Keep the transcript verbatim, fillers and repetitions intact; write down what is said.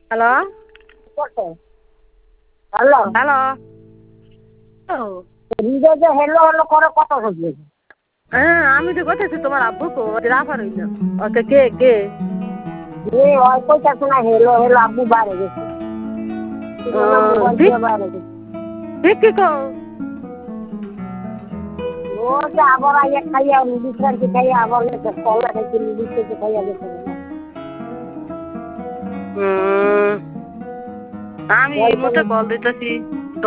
hello hello hello হৃদয় যে hello hello করে কত হচ্ছে হ্যাঁ আমি তো কোথাছি তোমার আব্বু কো রাফার হইল ওকে কে কে এ ওই কইতাছে না হেলো হেলো আব্বু বাইরে গেছে মোবাইল ঠিক দিয়ে বাইরে গেছে ঠিক কি কো ও যে আবার আইয়া খাইয়া বিশ্রান্তি খাইয়া আবার গেছে কলা খাইতে বিশ্রান্তি খাইয়া গেছে আমি এই মুহূর্তে কল দিতেছি